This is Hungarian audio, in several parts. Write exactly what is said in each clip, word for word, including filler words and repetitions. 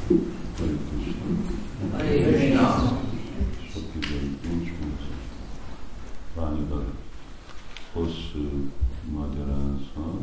Hare Krishna. Sok időnk nincs, mert Ványada hosszú magyarázat.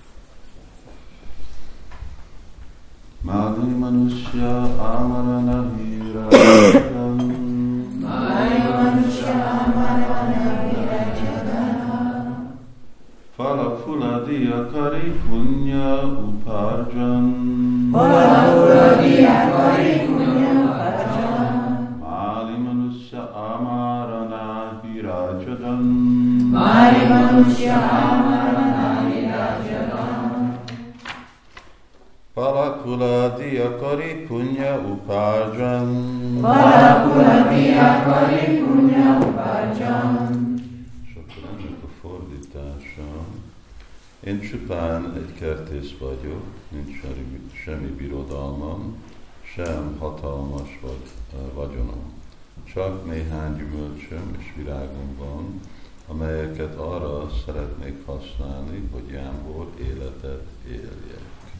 Mádhi manusya amarana hirajatam. Mádhi manusya amarana hirajatam. Phala phuladiya kari punya uparjan. Phala phuladiya kari punya uparjan. Mádhi manusya amarana hirajatam. Mádhi manusya amarana hirajatam. Phala phuladiya kari punya uparjan. Phala phuladiya kari punya uparjan. Én csupán egy kertész vagyok, nincs semmi birodalmam, sem hatalmas vagy, vagyonom. Csak néhány gyümölcsöm és virágom van, amelyeket arra szeretnék használni, hogy jámbor életet éljek.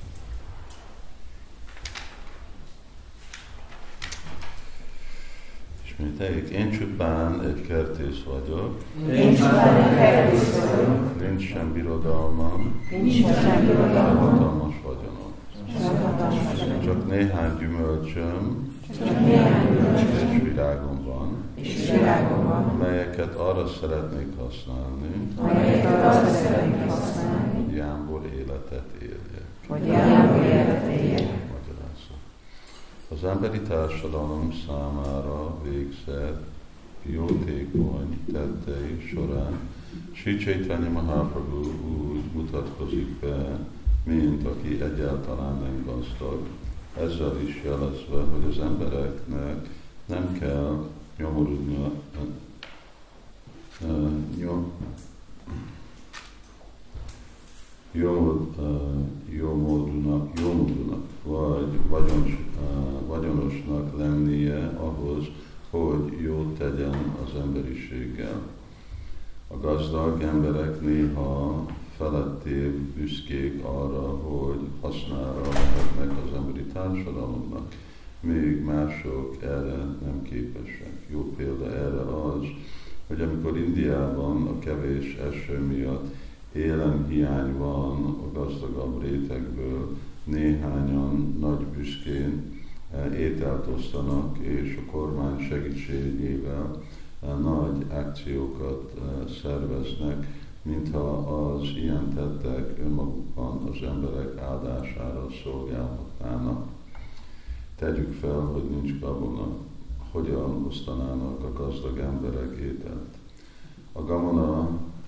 Ismételjük, én csupán egy kertész vagyok. Én csupán egy kertész vagyok. Nincs sem birodalmam. Nincs sem birodalmam. Hatalmas vagyonom. Csak néhány gyümölcsöm. Csak néhány gyümölcsöm. És virágom van. És virágom van. Amelyeket arra szeretnék használni. Amelyeket arra szeretnék használni. Hogy jámbor életet éljek. Hogy jámbor életet éljek. Az emberi társadalom számára végzett jótékony tettei során Sri Chaitanya Mahaprabhu úgy mutatkozik be, mint aki egyáltalán nem gazdag, ezzel is jelezve, hogy az embereknek nem kell nyomorulnia, nyom, jómódúnak, jómódúnak, vagy vagyons, vagyonosnak lennie ahhoz, hogy jót tegyen az emberiséggel. A gazdag emberek néha felettébb büszkék arra, hogy hasznára lehetnek az emberi társadalomnak, még mások erre nem képesek. Jó példa erre az, hogy amikor Indiában a kevés eső miatt élemhiány van a gazdagabb rétegből, néhányan nagy büszkén ételt osztanak, és a kormány segítségével nagy akciókat szerveznek, mintha az ilyen tettek önmagukban az emberek áldására szolgálhatnának. Tegyük fel, hogy nincs gabona, hogyan osztanának a gazdag emberek ételt. A gabona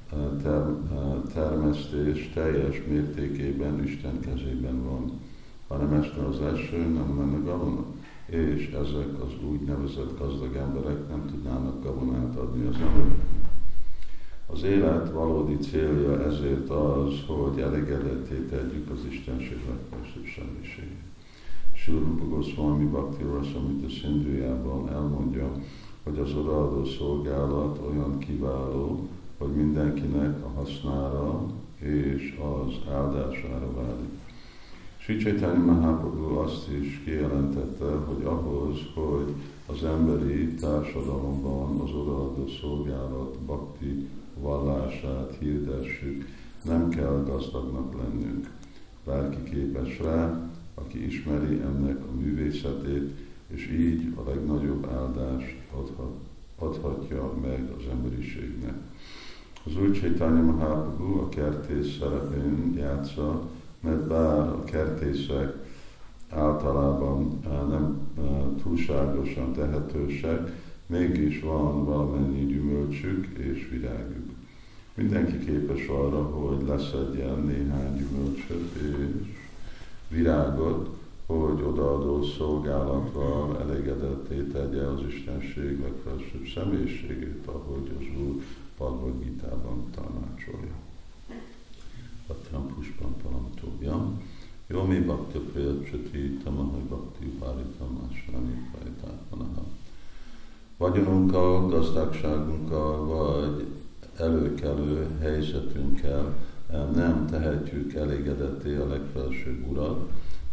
termesztés teljes mértékében Isten kezében van. Ha nem esne az eső, nem lenne gabona, és ezek az úgynevezett gazdag emberek nem tudnának gabonát adni az embereknek. Az élet valódi célja ezért az, hogy elégedetté tegyük az Istenség legfelsőbb semmiségét. Srila Rupa Goswami Bhakti Rasamrita Szindhujában elmondja, hogy az odaadó szolgálat olyan kiváló, hogy mindenkinek a hasznára és az áldására válik. Sri Chaitanya Mahaprabhu azt is kijelentette, hogy ahhoz, hogy az emberi társadalomban az odaadó szolgálat bhakti vallását hirdessük, nem kell gazdagnak lennünk. Bárki képes rá, aki ismeri ennek a művészetét, és így a legnagyobb áldást adhat, adhatja meg az emberiségnek. Az Úr Chaitanya Mahaprabhu a kertész szerepén játsza, mert bár a kertészek általában nem túlságosan tehetősek, mégis van valamennyi gyümölcsük és virágük. Mindenki képes arra, hogy leszedjen néhány gyümölcsöt és virágot, hogy odaadó szolgálattal elégedetté tegye az Istenség legfelsőbb személyiségét, ahogy az Úr Bhagavad Gitában tanácsolja. Patram pushpam paramtobhyam, yomi bhakti priyacchati tamahai bhakti uparitam ashrani pajtápanaha. Vagyonunkkal, gazdagságunkkal, vagy előkelő helyzetünkkel nem tehetjük elégedetté a legfelsőbb Urat,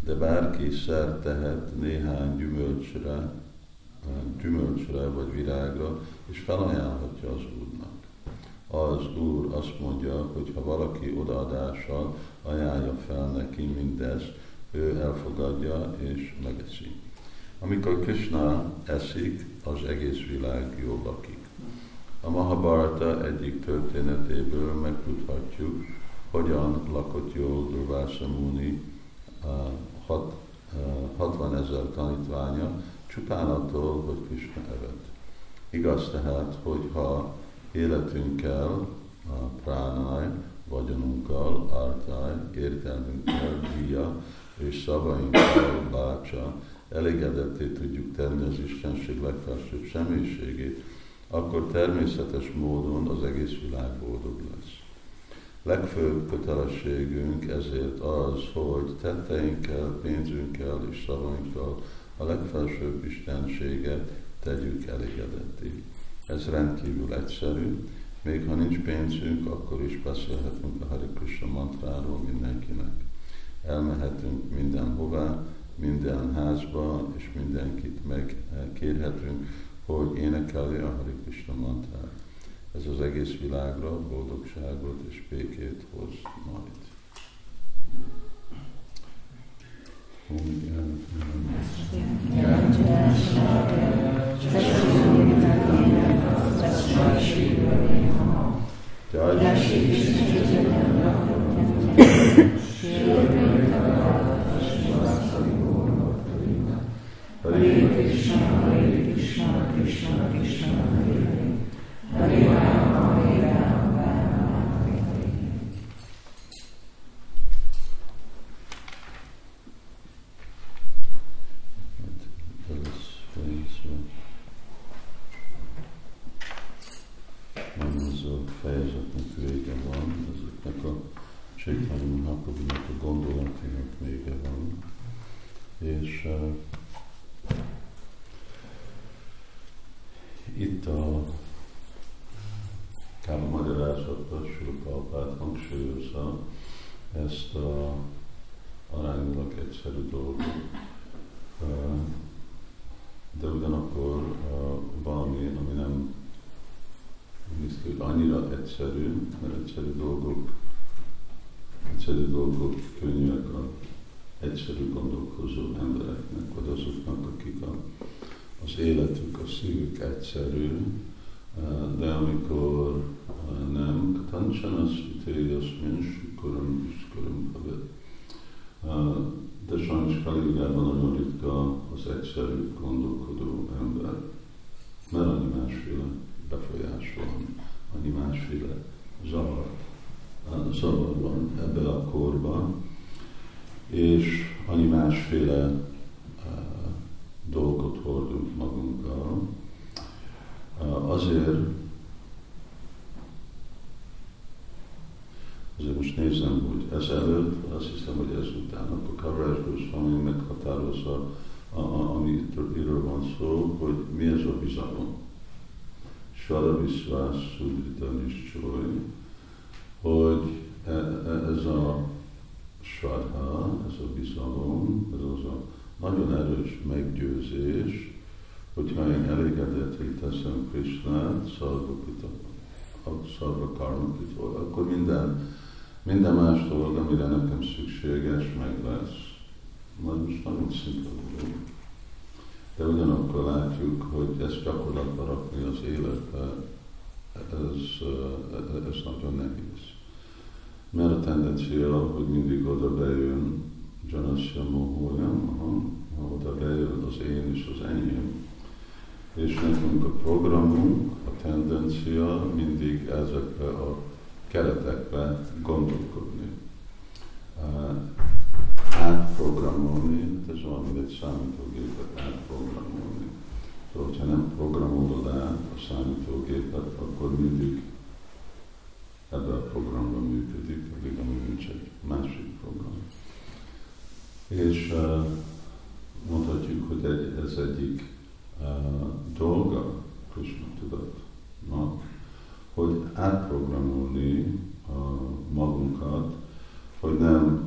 de bárki szert tehet néhány gyümölcsre, gyümölcsre vagy virágra, és felajánlhatja az Úrnak. Az Úr azt mondja, hogy ha valaki odaadással ajánlja fel neki mindezt, ő elfogadja és megeszi. Amikor Krishna eszik, az egész világ jól lakik. A Mahabharata egyik történetéből megtudhatjuk, hogyan lakott jól Durvása Muni hatvanezer tanítványa, csupán attól, hogy Krishna evett. Igaz tehát, hogy ha életünkkel, a pránaj, vagyonunkkal, ártáj, értelmünkkel, díja és szavainkkal, bácsa, elégedetté tudjuk tenni az Istenség legfelsőbb személyiségét, akkor természetes módon az egész világ boldog lesz. Legfőbb kötelességünk ezért az, hogy tetteinkkel, pénzünkkel és szavainkkal a legfelsőbb Istenséget tegyük elégedetté. Ez rendkívül egyszerű, még ha nincs pénzünk, akkor is beszélhetünk a Hare Krishna mantráról mindenkinek. Elmehetünk mindenhová, minden házba, és mindenkit megkérhetünk, hogy énekelje a Hare Krishna mantrát. Ez az egész világra boldogságot és békét hoz majd. Hare Krishna, Hare Krishna, Krishna Krishna, Hare Hare, Hare Rama, Hare Rama, Rama Hare Hare. Ez lesz fejezve. Nem az a fejezetnek vége van, ezeknek a Chaitanya Mahaprabhunak a gondolatinak vége van. És uh, itt a Káma magyarázatban Srila Prabhupád hangsúlyozza ezt a aránylag egyszerű dolgot, de ugyanakkor valami, ami nem hogy annyira egyszerű, mert egyszerű dolgok, egyszerű dolgok könnyűek az egyszerű gondolkozó embereknek, vagy azoknak, akik a, az életük, a szívük egyszerű, de amikor nem, katancsana szvitéjaszmin sukaram viskaram kavet. De sajnos Kali-jugában nagyon ritka az egyszerű gondolkodó ember, mert annyi másféle befolyás van, annyi másféle zavar, zavar van ebben a korban, és annyi másféle uh, dolgot hordunk magunkkal. Uh, azért, azért most nézem, hogy ezelőtt, azt hiszem, hogy ezután, akkor Kaviraj Goswami meghatározza, amiről van szó, hogy mi ez a bizalom. Svara Viszvász Sudrita Niscsoly, hogy ez a Svadha, ez a bizalom, ez az a nagyon erős meggyőzés, hogyha én elégedetté teszem Krishnát, szarva karmakitól, akkor minden, minden más dolog, amire nekem szükséges, meg lesz. Majd most nagyon szimpla dolog. De ugyanakkor látjuk, hogy ezt gyakorlatban rakni az életbe, ez, ez nagyon nehéz. Mert a tendencia, hogy mindig oda bejön Janasya Mohoyam, oda bejön az én és az enyém. És nekünk a programunk, a tendencia mindig ezekbe a keretekbe gondolkodni. Átprogramolni, ez olyan, mint egy számítógépet átprogramolni. Szóval, hogyha nem programolod át a számítógépet, akkor mindig ebben a programban működik, addig, amíg nincs egy másik program. És uh, mondhatjuk, hogy egy, ez egyik uh, dolga Krishna tudatnak, hogy átprogramolni uh, magunkat, hogy nem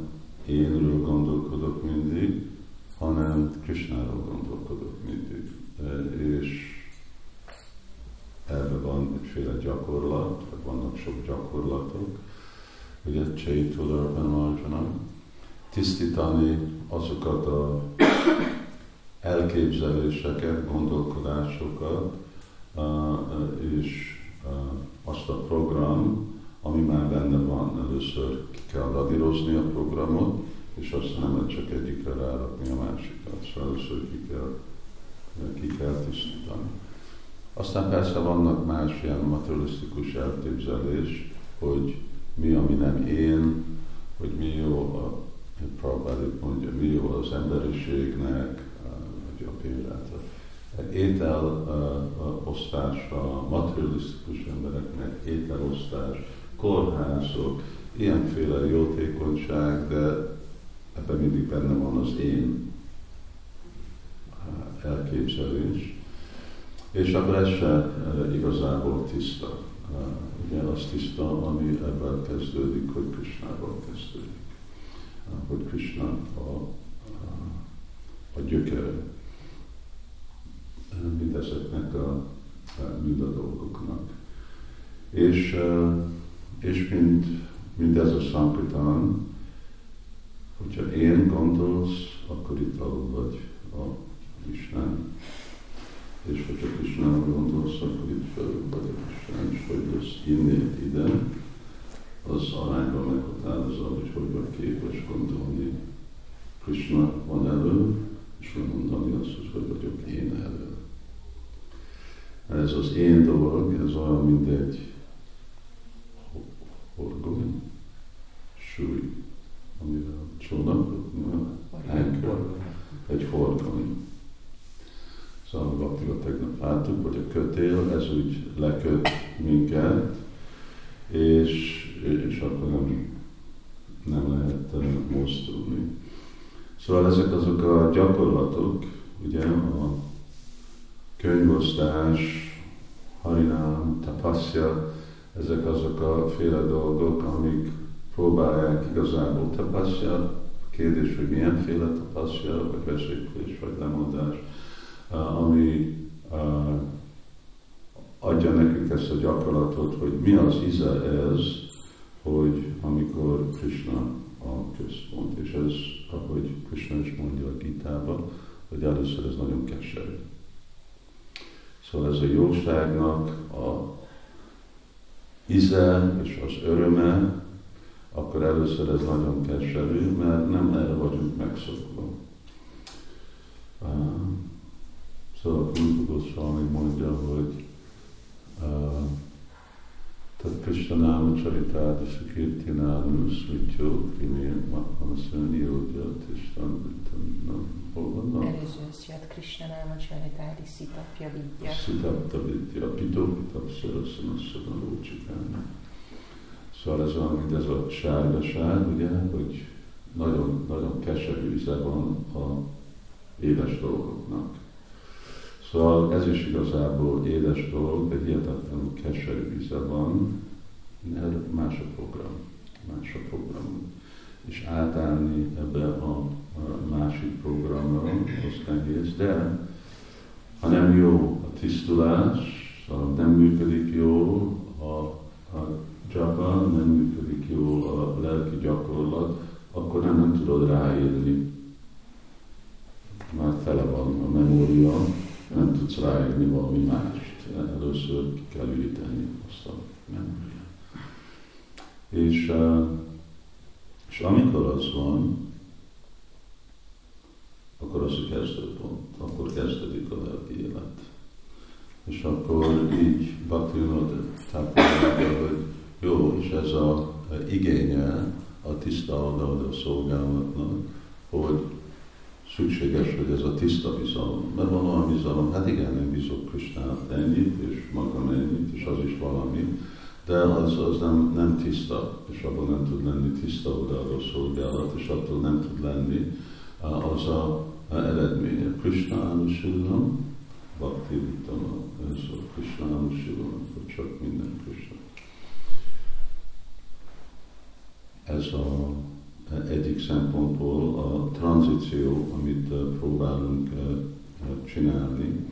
énről gondolkodok mindig, hanem Krishnáról gondolkodok mindig. És ebben van egyféle gyakorlat, vagy vannak sok gyakorlatok, ugye Chaitanya Marjana, tisztítani azokat a elképzeléseket, gondolkodásokat, és azt a program, ami már benne van. Először ki kell ladírozni a programot, és aztán nem lehet csak egyikre rárakni a másikat. Szóval először ki kell, ki kell tisztítani. Aztán persze vannak más ilyen materialisztikus elképzelés, hogy mi, ami nem én, hogy mi jó, a Prabhupád mondja, mi jó az emberiségnek, vagy a példát. Étel uh, osztásra, materialisztikus embereknek, ételosztás, kórházok, ilyenféle jótékonyság, de ebben mindig benne van az én uh, elképzelés. És akkor ez se uh, igazából tiszta. Uh, ugye az tiszta, ami ebben kezdődik, hogy Krishnával kezdődik. Uh, hogy Krishna a, a, a gyökere mindezeknek a, mind a dolgoknak. És, és mind, mind ez a Sankirtan, hogyha én gondolsz, akkor itt alul vagy a Isten, és hogyha Krisnára gondolsz, akkor itt felül vagy a Isten, és hogy lesz innét ide, az arányban meghatározza, hogy hogy vagy képes gondolni. Krishna van elő, és mondani azt, hogy vagyok én elő. Ez az én dolog, ez olyan, mint egy horgony, súly, amivel csónakot, egy horgony. Szóval Baktival tegnap láttuk, hogy a kötél, ez úgy leköt minket, és, és akkor nem, nem lehet mozdulni. Szóval ezek azok a gyakorlatok, ugye a könyvosztás, harinám, tapasya, ezek azok a féle dolgok, amik próbálják igazából tapasya, kérdés, hogy milyenféle tapasya, vagy veséklés, vagy lemondás, ami adja nekünk ezt a gyakorlatot, hogy mi az íze ez, hogy amikor Krishna a központ, és ez, ahogy Krishna is mondja a Gitában, hogy először ez nagyon keserű. Szóval ez a jóságnak a íze és az öröme, akkor először ez nagyon keserű, mert nem erre vagyunk megszokva. Uh, szóval Kulpa Goswami mondja, hogy uh, tehát Krishna náma csaritádi szikirtinánu szlittyó, krimén manaszőni jógyat, és tanultam, hol vannak? Előző szjat Krishna náma csaritádi szitapja vidya. Szitapta vidya, pitó-pitap szörösszönösszön a lócsikán. Szóval ez olyan, mint ez a sárgaság, ugye, hogy nagyon, nagyon keserű íze van a édes dolgoknak. Szóval ez is igazából édes dolog, de hihetetlenül keserű íze van, mert más a program, más a program. És átállni ebbe a, a másik programra, az nehéz, de ha nem jó a tisztulás, szóval nem működik jó a, a japa, nem működik jó a lelki gyakorlat, akkor nem, nem tudod ráírni. Már tele van a memória, nem tudsz ráírni valami mást. Először ki kell üríteni azt a memóriát. És, és amikor az van, akkor az a kezdőpont, akkor kezdődik a lelki élet. És akkor így Bhaktivinoda Thakur mondja, hogy jó, és ez az igénye a tiszta oda szolgálatnak, hogy szükséges, hogy ez a tiszta bizalom. Mert van olyan bizalom, hát igen, én bízok Krishnát ennyit, és magam ennyit, és az is valami, de az, az nem, nem tiszta, és abban nem tud lenni tiszta odaadó szolgálat, és attól nem tud lenni az a, a eredménye. Krishna Anusilam, Bhakti Vittama, ez a Krishna Anusilam, hogy csak minden Krishna. Ez a egyik szempontból a tranzíció, amit próbálunk csinálni,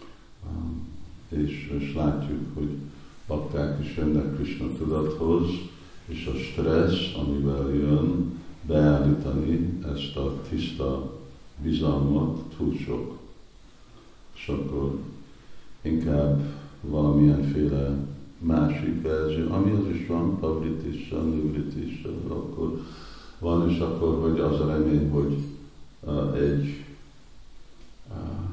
és, és látjuk, hogy bakták is jönnek Krishna tudathoz, és a stressz, amivel jön, beállítani ezt a tiszta bizalmat túl sok. És akkor inkább valamilyenféle másik verzió, ami az is van, pavritissa, nivritissa, akkor van, és akkor, hogy az a remény, hogy uh, egy uh,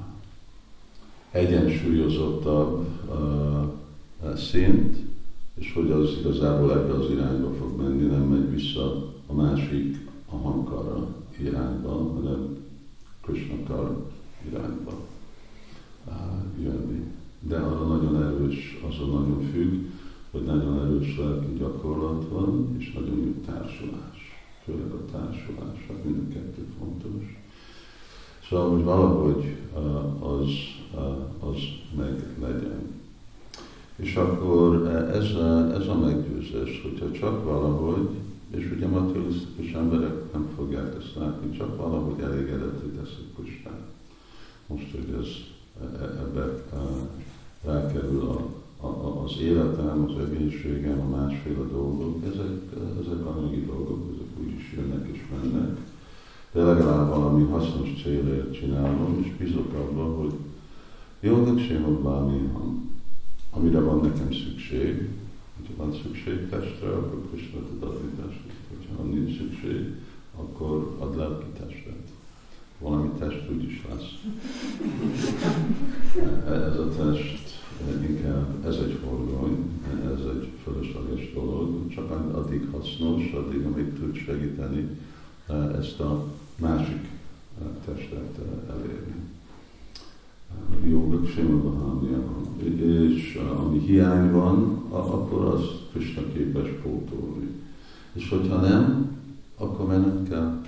egyensúlyozottabb uh, szint, és hogy az igazából ebbe az irányba fog menni, nem megy vissza a másik a hankara irányba, hanem Krishnakar irányba uh, jönni. De arra nagyon erős, azon nagyon függ, hogy nagyon erős lelki gyakorlat van, és nagyon jó társulás. Főleg a társulás, hát mind a kettő fontos. Szóval, hogy valahogy uh, az, uh, az meg legyen. És akkor ez a, ez a meggyőzés, hogyha csak valahogy, és ugye materialisztikus emberek nem fogják ezt látni, csak valahogy elégedetté teszik Krisnát. Most, hogy ez ebbe rákerül a, a, az életem, az egészségem, a másféle dolgok, ezek, ezek anyagi dolgok, ezek úgyis jönnek és mennek. De legalább valami hasznos célért csinálom, és bízok abban, hogy jognak sémot bármilyen, amire van nekem szükség. Hogyha van szükség testre, akkor Krishna tud adni testet. Hogyha nincs szükség, akkor ad lelki testet. Valami test úgyis lesz. Ez a test inkább, ez egy horgony, ez egy fölösleges dolog, csak addig hasznos, addig, amíg tud segíteni ezt a másik testet elérni. Jogak sémabahámiakon. És ami hiány van, akkor az Krishna képes pótolni. És hogyha nem, akkor mennem kell.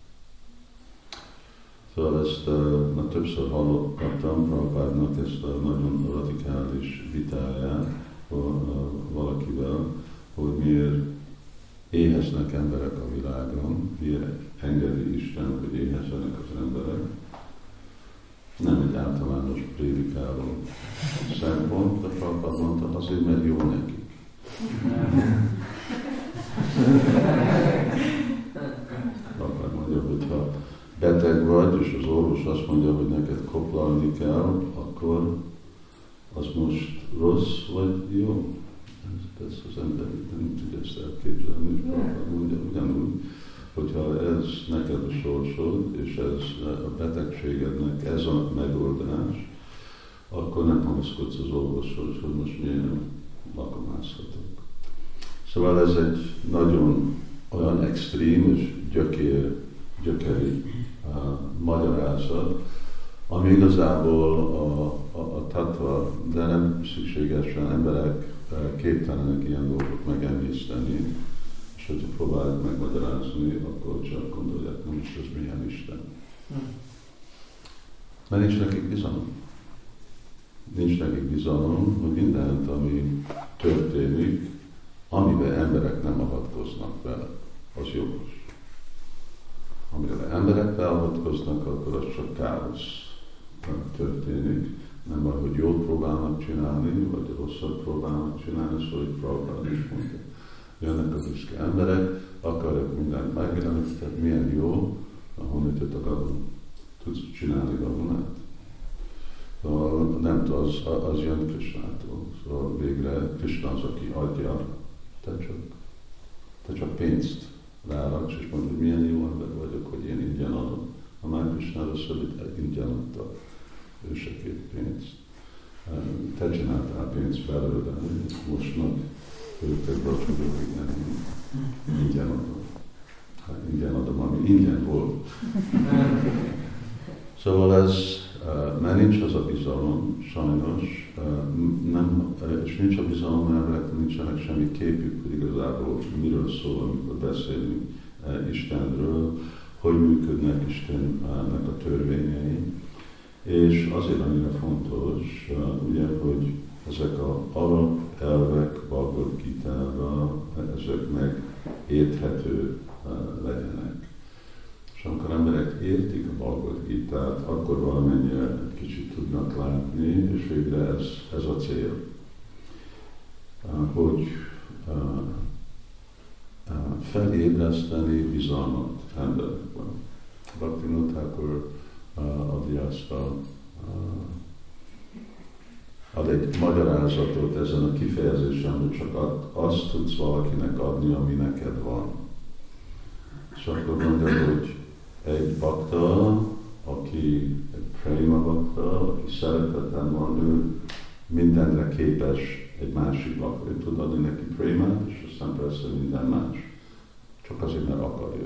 Szóval ezt uh, már többször hallottam Prabhupádnak ezt a nagyon radikális vitáját uh, valakivel, hogy miért éheznek emberek a világon, miért engedi Isten, hogy éhezzenek az emberek. Nem egy általános prédikáló szempont, de Prabhupád mondta, azért, mert jó nekik. Prabhupád mondja, hogyha beteg vagy, és az orvos azt mondja, hogy neked koplalni kell, akkor az most rossz vagy jó? Ez, ez az ember nem tudja ezt elképzelni, és Prabhupád mondja ugyanúgy, hogyha ez neked a sorsod, és ez a betegségednek ez a megoldás, akkor nem panaszkodsz az orvoshoz, hogy most miért nem lakomázhatok. Szóval ez egy nagyon olyan extrém és gyökér, gyökeri uh, magyarázat, ami igazából a, a, a tattva, de nem szükségesen emberek uh, képtelenek ilyen dolgok megemészteni, és hogyha próbálják megmagyarázni, akkor csak gondolják, nem is ez milyen Isten. Mert nincs nekik bizalom. Nincs nekik bizalom, hogy mindent, ami történik, amiben emberek nem avatkoznak bele, az jogos. Amiben emberek beavatkoznak, akkor az csak káosz történik. Nem baj, hogy jót próbálnak csinálni, vagy rosszat próbálnak csinálni, szóval hogy Prabhupád is mondja. Jönnek a büszke emberek, akarják mindent megjeleníteni, tehát milyen jó, ahonnan jött a gabona. Tudsz csinálni gabonát? Szóval nem az, az jön Krishnától. Szóval végre Krishna az, aki adja, te csak, te csak pénzt ráraksz, és mondod, hogy milyen jó ember vagyok, hogy én ingyen adom. Ha már Krishnára szövet, ingyen adta, ő se két pénzt. Te csináltál pénzt belőle, most meg őket bocsánat, hogy nem ingyen adom. Hát ingyen adom, ami ingyen volt. Szóval ez, mert nincs az a bizalom, sajnos, nem, és nincs a bizalom, mert nincsenek semmi képük, hogy igazából miről szól, amikor beszélünk Istenről, hogy működnek Istennek a törvényei. És azért annyira fontos, ugye, hogy ezek a alapelvek Bhagavad Gita-ra, ezek meg érthető legyenek. És amikor emberek értik a Bhagavad Gitát, akkor valamennyire egy kicsit tudnak látni, és végre ez, ez a cél, hogy felébreszteni bizalmat emberekben. Bhaktivinoda Thakur Adhyasta ad egy magyarázatot ezen a kifejezésen, hogy csak azt tudsz valakinek adni, ami neked van. És akkor mondja, hogy egy bakta, aki egy prema bakta, aki szereteten van, ő mindenre képes egy másik bakta. Ő tud adni neki prémát, és aztán persze minden más. Csak azért, mert akarja.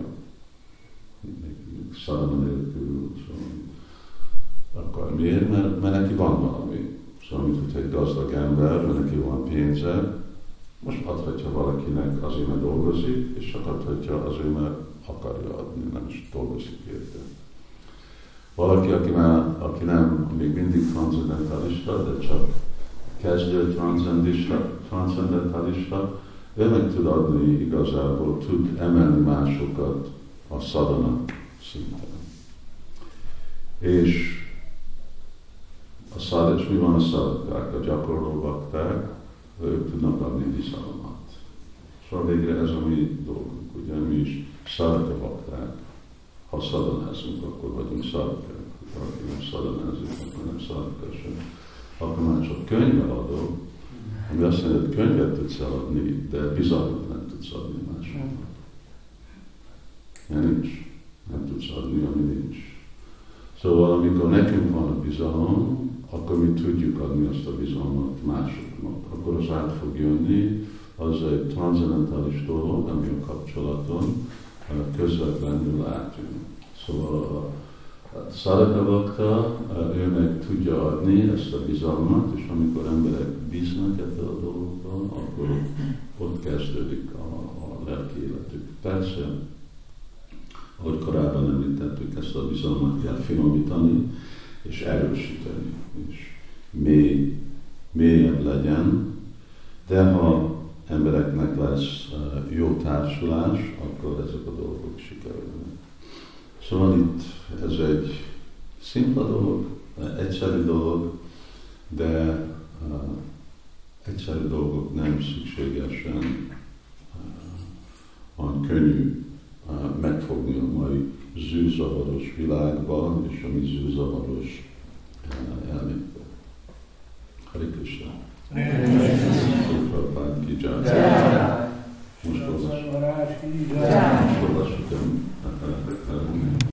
Szadana nélkül, szóval akar. Miért? Mert, mert neki van valami. Szóval, mint hogy egy gazdag ember, mert neki van pénze, most adhatja valakinek azért, mert dolgozik, és csak adhatja azért, mert akarja adni, nem is dolgozik érte. Valaki, aki, már, aki nem, még mindig transzendentalista, de csak kezdő transzendentalista, ő meg tud adni igazából, tud emelni másokat a szadana szinten. És a szád, és mi van a szádakák, a gyakorló bakták, ők tudnak adni bizalmat. Szóval végre ez a mi dolgunk, ugye mi is szádaka bakták. Ha szadanázunk, akkor vagyunk szádakák. Ha nem szadanázunk, akkor nem szádaka sem. Akkor már csak könyvvel adok, ami azt mondja, hogy könyvet tudsz eladni, de bizalmat nem tudsz adni másoknak. Mert nincs. Nem tudsz adni, ami nincs. Szóval amikor nekünk van a bizalom, akkor mi tudjuk adni azt a bizalmat másoknak. Akkor az át fog jönni, az egy transzendentális dolog, ami a kapcsolaton közvetlenül átjön. Szóval a szádaka bakta, ő meg tudja adni ezt a bizalmat, és amikor emberek bíznak ebben a dologban, akkor ott kezdődik a, a lelki életük. Persze, ahogy korábban említettük, ezt a bizalmat kell finomítani, és erősíteni, és mély, mélyebb legyen, de ha embereknek lesz jó társulás, akkor ezek a dolgok sikerülnek. Szóval itt ez egy szimpla dolog, egyszerű dolog, de uh, egyszerű dolgok nem szükségesen uh, olyan könnyű uh, megfogni a mai zűrzavaros világban, és a mi zűrzavaros uh, elmékben. Hare Krishna. Prabhupád ki jai. Most olvassuk